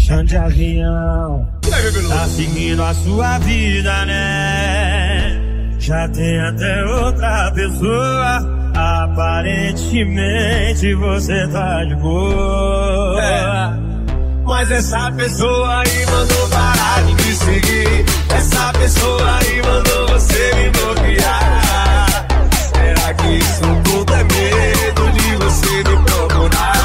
viajando de avião, tá seguindo a sua vida, né? Já tem até outra pessoa. Aparentemente você tá de boa, mas essa pessoa aí mandou parar de me seguir. Essa pessoa aí mandou você me bloquear. Será que isso tudo é medo de você me procurar?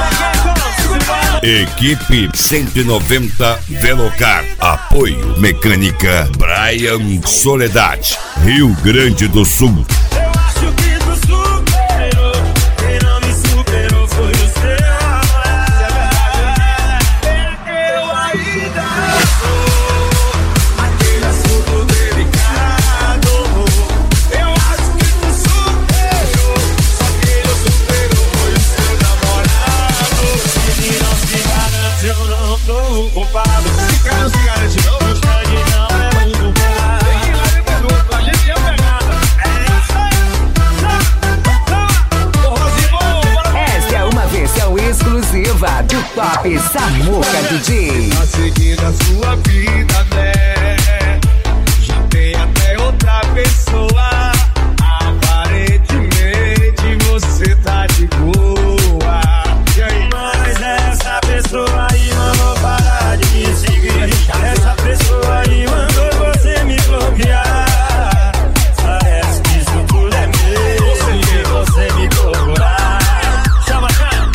Equipe 190 Velocar. Apoio Mecânica Brian Soledade, Rio Grande do Sul. Eu acho que tu superou. Quem não me superou foi o seu amor. Eu ainda sou aquele assunto delicado. Eu acho que tu superou. Só quem não superou foi o seu namorado. Se não se garante, eu não tô culpado. Se cara não se garante, não. O sangue não é muito caro. A gente é pegada. Esta é uma versão exclusiva do Top Samuca DJ. Tá seguindo a sua vida, né? Já tem até outra pessoa. Aparentemente você tá de boa. E aí? Mas essa pessoa aí mandou parar de me seguir. Essa pessoa aí mandou você me bloquear. Parece que isso tudo é mesmo de você me procurar. Chama, chama.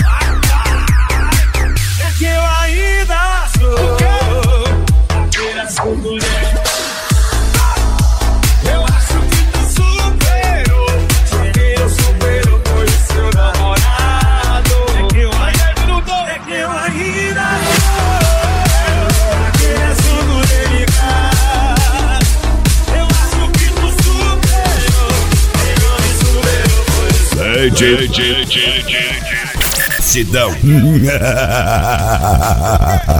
É que eu ainda sou aquele assunto dele. Eu acho que tu superou. Só que eu superou foi o seu namorado. É que eu ainda sou aquele assunto delicado. Eu acho que tu superou. Quem não me superou foi o seu Sidão.